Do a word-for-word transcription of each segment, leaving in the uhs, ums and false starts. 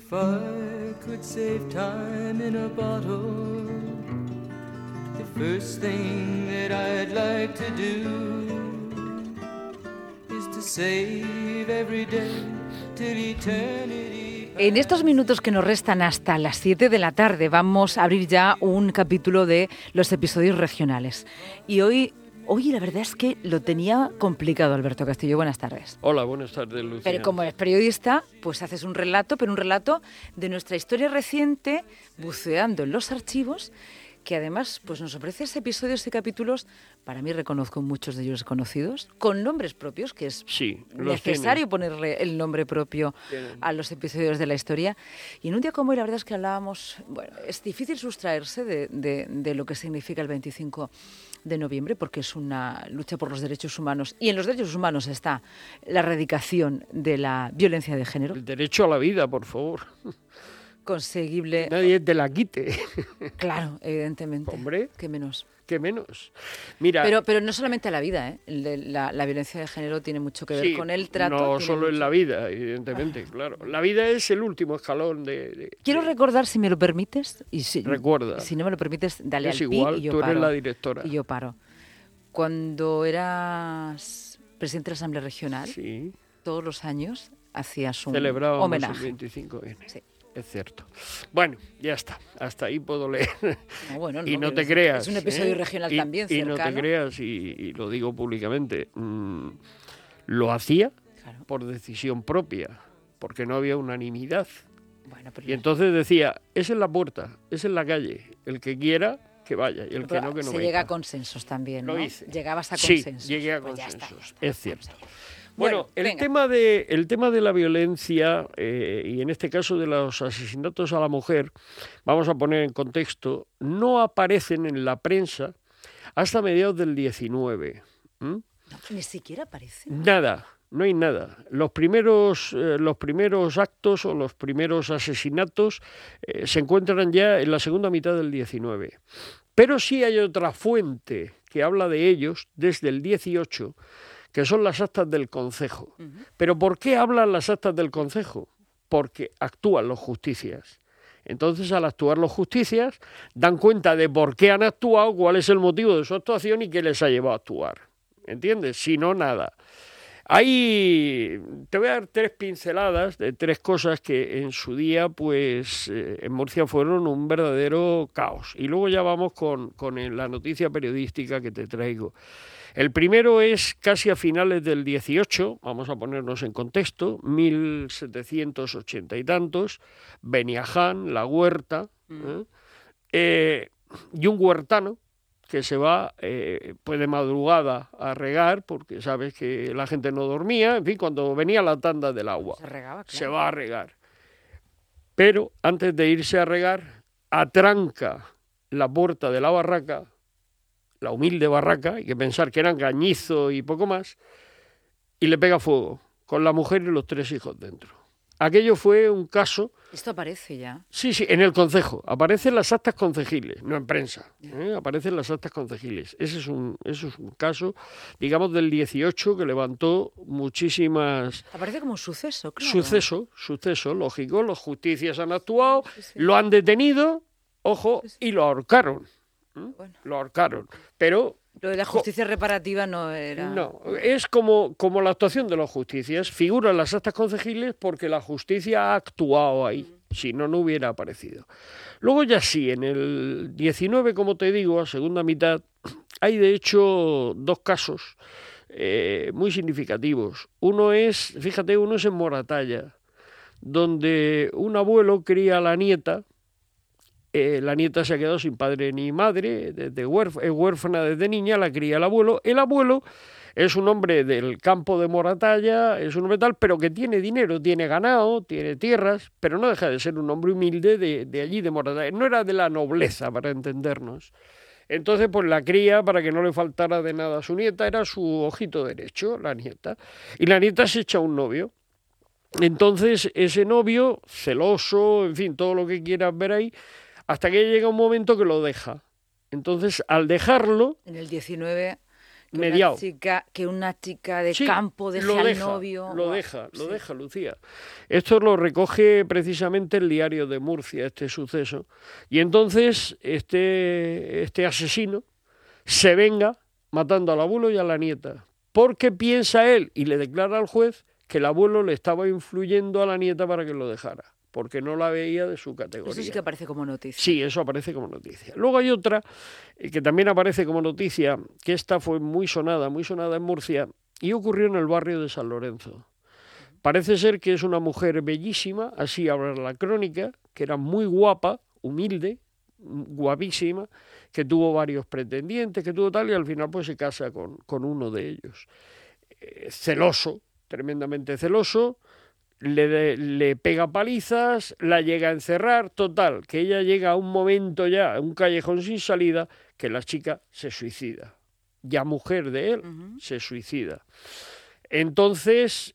If I could save time in a bottle, the first thing that I'd like to do is to save every day till eternity. En estos minutos que nos restan hasta las siete de la tarde vamos a abrir ya un capítulo de los episodios regionales. Y hoy... Oye, la verdad es que lo tenía complicado, Alberto Castillo. Buenas tardes. Hola, buenas tardes, Lucía. Pero como eres periodista, pues haces un relato, pero un relato de nuestra historia reciente, buceando en los archivos, que además pues nos ofreces episodios y capítulos, para mí reconozco muchos de ellos conocidos, con nombres propios, que es sí, necesario tienen. ponerle el nombre propio tienen. a los episodios de la historia. Y en un día como hoy, la verdad es que hablábamos, bueno, es difícil sustraerse de, de, de lo que significa el veinticinco de noviembre, porque es una lucha por los derechos humanos, y en los derechos humanos está la erradicación de la violencia de género. El derecho a la vida, por favor. Conseguible. Nadie te la quite. Claro, evidentemente. Hombre. ¿Qué menos? ¿Qué menos? Mira. Pero, pero no solamente a la vida, ¿eh? La, la violencia de género tiene mucho que ver sí, con el trato. No solo mucho... en la vida, evidentemente, ah. claro. La vida es el último escalón de. de Quiero de... recordar, si me lo permites, y si, Recuerda. Si no me lo permites, dale es al igual, pi y yo tú paro. eres la directora. Y yo paro. Cuando eras presidente de la Asamblea Regional, sí. todos los años hacías un Celebrábamos homenaje. el veinticinco ene. Sí. Es cierto. Bueno, ya está. Hasta ahí puedo leer. No, bueno, no, y no te es, creas. Es un episodio ¿eh? regional y, también, y cercano. Y no te creas, y, y lo digo públicamente, mmm, lo hacía claro. por decisión propia, porque no había unanimidad. Bueno, pero y entonces decía, es en la puerta, es en la calle, el que quiera que vaya y el pero que no, que no se venga. llega a consensos también, ¿no? Lo hice. Llegabas a consensos. Sí, llegué a pues consensos, es cierto. Bueno, Bueno, el venga. tema de el tema de la violencia eh, y en este caso de los asesinatos a la mujer, vamos a poner en contexto, no aparecen en la prensa hasta mediados del diecinueve. ¿Mm? No, ni siquiera aparecen. Nada, no hay nada. Los primeros eh, los primeros actos o los primeros asesinatos eh, se encuentran ya en la segunda mitad del diecinueve. Pero sí hay otra fuente que habla de ellos desde el dieciocho, que son las actas del concejo. Uh-huh. ¿Pero por qué hablan las actas del concejo? Porque actúan los justicias. Entonces, al actuar los justicias, dan cuenta de por qué han actuado, cuál es el motivo de su actuación y qué les ha llevado a actuar. ¿Entiendes? Si no, nada. Ahí te voy a dar tres pinceladas de tres cosas que en su día, pues, eh, en Murcia fueron un verdadero caos. Y luego ya vamos con, con la noticia periodística que te traigo. El primero es casi a finales del dieciocho, vamos a ponernos en contexto, mil setecientos ochenta y tantos, Beniaján, La Huerta, ¿eh? Eh, y un huertano que se va eh, pues de madrugada a regar, porque sabes que la gente no dormía, en fin, cuando venía la tanda del agua, se, regaba, claro. se va a regar. Pero antes de irse a regar, atranca la puerta de la barraca, la humilde barraca, hay que pensar que eran cañizo y poco más, y le pega fuego, con la mujer y los tres hijos dentro. Aquello fue un caso... ¿Esto aparece ya? Sí, sí, en el concejo. Aparecen las actas concejiles, no en prensa. ¿eh? Aparecen las actas concejiles. Ese es un, eso es un caso, digamos, del dieciocho que levantó muchísimas... Aparece como un suceso, claro. Suceso, suceso, lógico. Los justicias han actuado, sí, sí. lo han detenido, ojo, sí, sí. y lo ahorcaron. Bueno. Lo ahorcaron, pero... Lo de la justicia reparativa no era... No, es como, como la actuación de los justicias. Figuran las actas concejiles porque la justicia ha actuado ahí, mm. si no, no hubiera aparecido. Luego ya sí, en el diecinueve, como te digo, a segunda mitad, hay de hecho dos casos eh, muy significativos. Uno es, fíjate, uno es en Moratalla, donde un abuelo cría a la nieta. Eh, la nieta se ha quedado sin padre ni madre, desde huérf- es huérfana desde niña, la cría el abuelo. El abuelo es un hombre del campo de Moratalla, es un hombre tal, pero que tiene dinero, tiene ganado, tiene tierras, pero no deja de ser un hombre humilde de, de allí, de Moratalla. No era de la nobleza, para entendernos. Entonces, pues la cría, para que no le faltara de nada a su nieta, era su ojito derecho, la nieta. Y la nieta se echa un novio. Entonces, ese novio, celoso, en fin, todo lo que quieras ver ahí, hasta que llega un momento que lo deja. Entonces, al dejarlo... En el diecinueve que mediado. Una chica, que una chica de Sí, campo deje lo al deja, novio. Lo Guau, deja, lo sí. deja, Lucía. Esto lo recoge precisamente el Diario de Murcia, este suceso. Y entonces este, este asesino se venga matando al abuelo y a la nieta. Porque piensa él, y le declara al juez, que el abuelo le estaba influyendo a la nieta para que lo dejara, porque no la veía de su categoría. Eso sí que aparece como noticia. Sí, eso aparece como noticia. Luego hay otra eh, que también aparece como noticia, que esta fue muy sonada, muy sonada en Murcia, y ocurrió en el barrio de San Lorenzo. Parece ser que es una mujer bellísima, así habla la crónica, que era muy guapa, humilde, guapísima, que tuvo varios pretendientes, que tuvo tal, y al final pues se casa con, con uno de ellos. Eh, celoso, tremendamente celoso, le, le pega palizas, la llega a encerrar, total, que ella llega a un momento ya, a un callejón sin salida, que la chica se suicida. Ya mujer de él, uh-huh. se suicida. Entonces,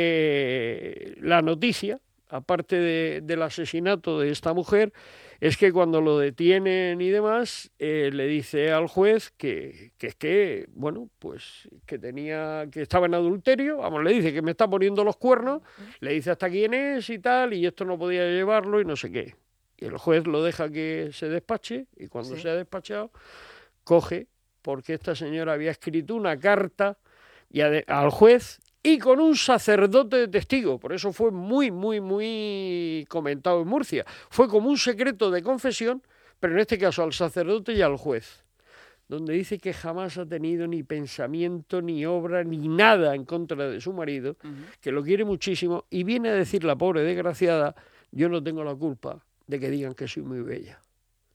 eh, la noticia, aparte de, del asesinato de esta mujer, es que cuando lo detienen y demás, eh, le dice al juez que, que es que, bueno, pues que tenía, que estaba en adulterio, vamos, le dice que me está poniendo los cuernos, le dice hasta quién es y tal, y esto no podía llevarlo y no sé qué. Y el juez lo deja que se despache, y cuando sí. se ha despachado, coge, porque esta señora había escrito una carta y a, al juez, y con un sacerdote de testigo, por eso fue muy, muy, muy comentado en Murcia. Fue como un secreto de confesión, pero en este caso al sacerdote y al juez, donde dice que jamás ha tenido ni pensamiento, ni obra, ni nada en contra de su marido, uh-huh. que lo quiere muchísimo, y viene a decir la pobre desgraciada, yo no tengo la culpa de que digan que soy muy bella.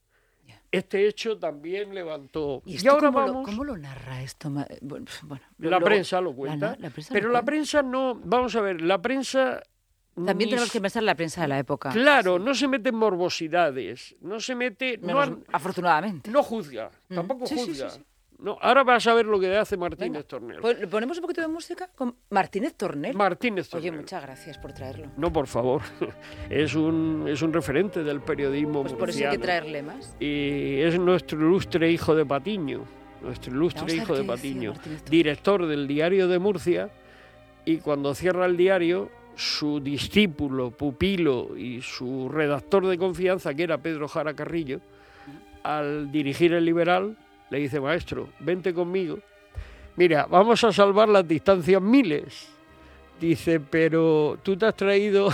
Este hecho también levantó... ¿Y, y ahora cómo, vamos... lo, cómo lo narra esto? Bueno, la luego, prensa lo cuenta, la, la prensa pero lo la cuenta. prensa no... Vamos a ver, la prensa... También tenemos que pensar en la prensa de la época. Claro, sí. no se mete en morbosidades, no se mete... Menos, no, afortunadamente. No juzga, mm. tampoco sí, juzga. Sí, sí, sí. No, ahora vas a ver lo que hace Martínez Venga. Tornel. Pues, ¿le ponemos un poquito de música con Martínez Tornel? Martínez Tornel. Oye, muchas gracias por traerlo. No, por favor. Es un, es un referente del periodismo Pues murciano. por eso hay que traerle más. Y es nuestro ilustre hijo de Patiño, nuestro ilustre hijo de Patiño, director del Diario de Murcia, y cuando cierra el diario, su discípulo, pupilo y su redactor de confianza, que era Pedro Jara Carrillo, al dirigir el Liberal, le dice, maestro, vente conmigo. Mira, vamos a salvar las distancias miles. Dice, pero tú te has traído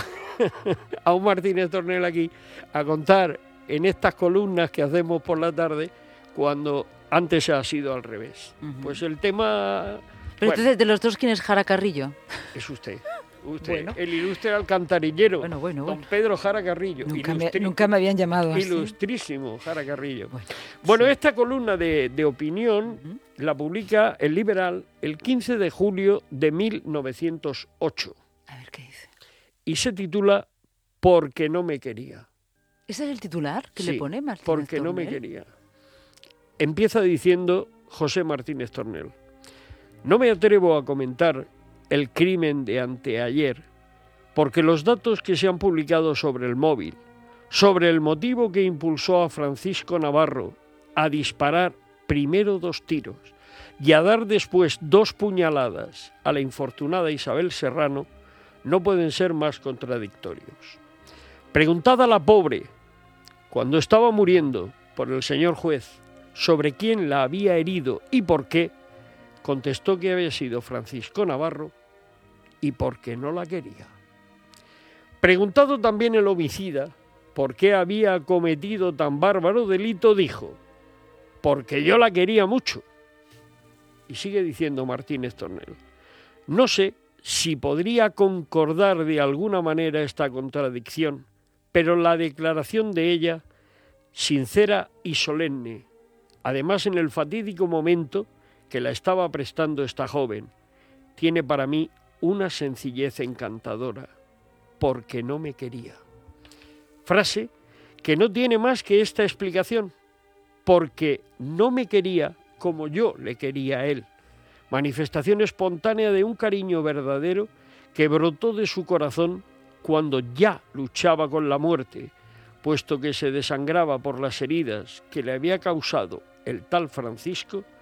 a un Martínez Tornel aquí a contar en estas columnas que hacemos por la tarde cuando antes ha sido al revés. Uh-huh. Pues el tema... Pero bueno, entonces, de los dos, ¿quién es Jara Carrillo? Es usted. Usted, bueno. el ilustre alcantarillero, bueno, bueno, don bueno. Pedro Jara Carrillo. Nunca me, nunca me habían llamado así. Ilustrísimo Jara Carrillo. Bueno, bueno sí. Esta columna de, de opinión uh-huh. la publica el Liberal el quince de julio de mil novecientos ocho. A ver qué dice. Y se titula Porque no me quería. ¿Ese es el titular que sí, le pone Martínez Porque Tornel? no me quería. Empieza diciendo José Martínez Tornel. No me atrevo a comentar el crimen de anteayer, porque los datos que se han publicado sobre el móvil, sobre el motivo que impulsó a Francisco Navarro a disparar primero dos tiros y a dar después dos puñaladas a la infortunada Isabel Serrano, no pueden ser más contradictorios. Preguntada la pobre, cuando estaba muriendo por el señor juez, sobre quién la había herido y por qué, contestó que había sido Francisco Navarro y porque no la quería. Preguntado también el homicida por qué había cometido tan bárbaro delito, dijo, porque yo la quería mucho. Y sigue diciendo Martínez Tornel, no sé si podría concordar de alguna manera esta contradicción, pero la declaración de ella, sincera y solemne, además en el fatídico momento que la estaba prestando esta joven, tiene para mí una sencillez encantadora, porque no me quería. Frase que no tiene más que esta explicación, porque no me quería como yo le quería a él. Manifestación espontánea de un cariño verdadero que brotó de su corazón cuando ya luchaba con la muerte, puesto que se desangraba por las heridas que le había causado el tal Francisco,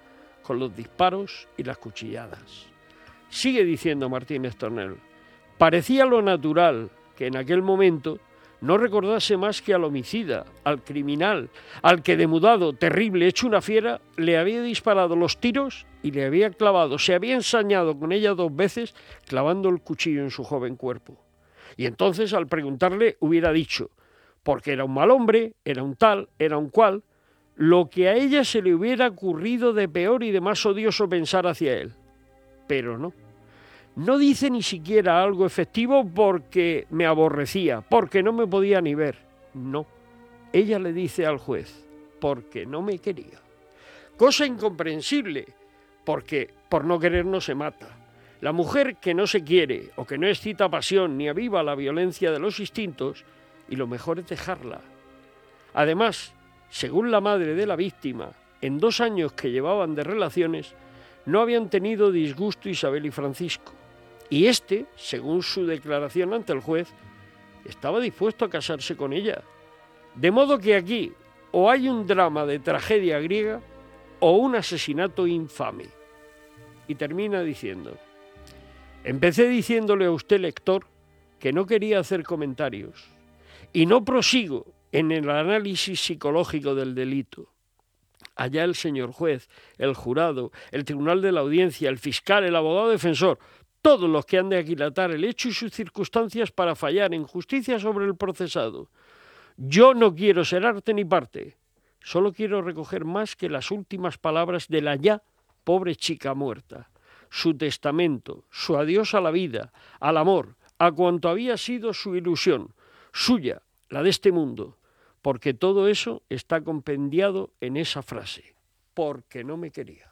con los disparos y las cuchilladas. Sigue diciendo Martínez Tornel, parecía lo natural que en aquel momento no recordase más que al homicida, al criminal, al que demudado, terrible, hecho una fiera, le había disparado los tiros y le había clavado, se había ensañado con ella dos veces, clavando el cuchillo en su joven cuerpo. Y entonces, al preguntarle, hubiera dicho, porque era un mal hombre, era un tal, era un cual, lo que a ella se le hubiera ocurrido de peor y de más odioso pensar hacia él. Pero no. No dice ni siquiera algo efectivo porque me aborrecía, porque no me podía ni ver. No. Ella le dice al juez, porque no me quería. Cosa incomprensible, porque por no querer no se mata. La mujer que no se quiere o que no excita pasión ni aviva la violencia de los instintos, y lo mejor es dejarla. Además, según la madre de la víctima, en dos años que llevaban de relaciones, no habían tenido disgusto Isabel y Francisco. Y este, según su declaración ante el juez, estaba dispuesto a casarse con ella. De modo que aquí o hay un drama de tragedia griega o un asesinato infame. Y termina diciendo, empecé diciéndole a usted, lector, que no quería hacer comentarios y no prosigo en el análisis psicológico del delito. Allá el señor juez, el jurado, el tribunal de la audiencia, el fiscal, el abogado defensor, todos los que han de aquilatar el hecho y sus circunstancias para fallar en justicia sobre el procesado. Yo no quiero ser arte ni parte, solo quiero recoger más que las últimas palabras de la ya pobre chica muerta, su testamento, su adiós a la vida, al amor, a cuanto había sido su ilusión, suya, la de este mundo, porque todo eso está compendiado en esa frase, porque no me quería.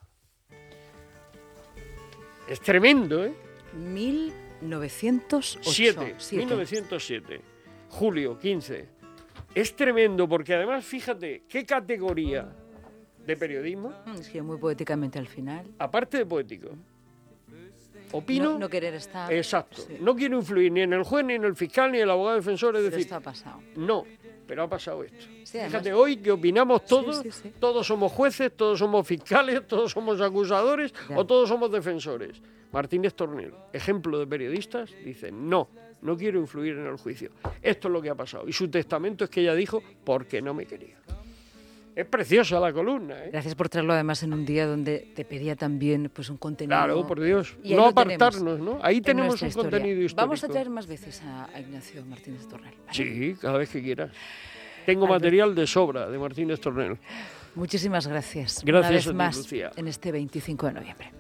Es tremendo, ¿eh? mil novecientos ocho. Siete, mil novecientos siete, julio quince. Es tremendo porque además, fíjate, ¿qué categoría de periodismo? Escribe muy poéticamente al final. Aparte de poético. Opino... No, no querer estar... Exacto. Sí. No quiero influir ni en el juez, ni en el fiscal, ni en el abogado defensor. Es Pero decir, esto ha pasado. no, pero ha pasado esto. Sí, además... Fíjate, hoy que opinamos todos, sí, sí, sí. todos somos jueces, todos somos fiscales, todos somos acusadores Ya. o todos somos defensores. Martínez Tornel, ejemplo de periodistas, dice, no, no quiero influir en el juicio. Esto es lo que ha pasado. Y su testamento es que ella dijo, porque no me quería. Es preciosa la columna, ¿eh? Gracias por traerlo además en un día donde te pedía también pues un contenido. Claro, por Dios. Y ahí No lo apartarnos, tenemos ¿no? Ahí en tenemos nuestra un historia. contenido histórico. Vamos a traer más veces a, a Ignacio Martínez Tornel, ¿vale? Sí, cada vez que quieras. Tengo Albert. material de sobra de Martínez Tornel. Muchísimas gracias. Gracias Una vez a ti, más Lucía. en este veinticinco de noviembre.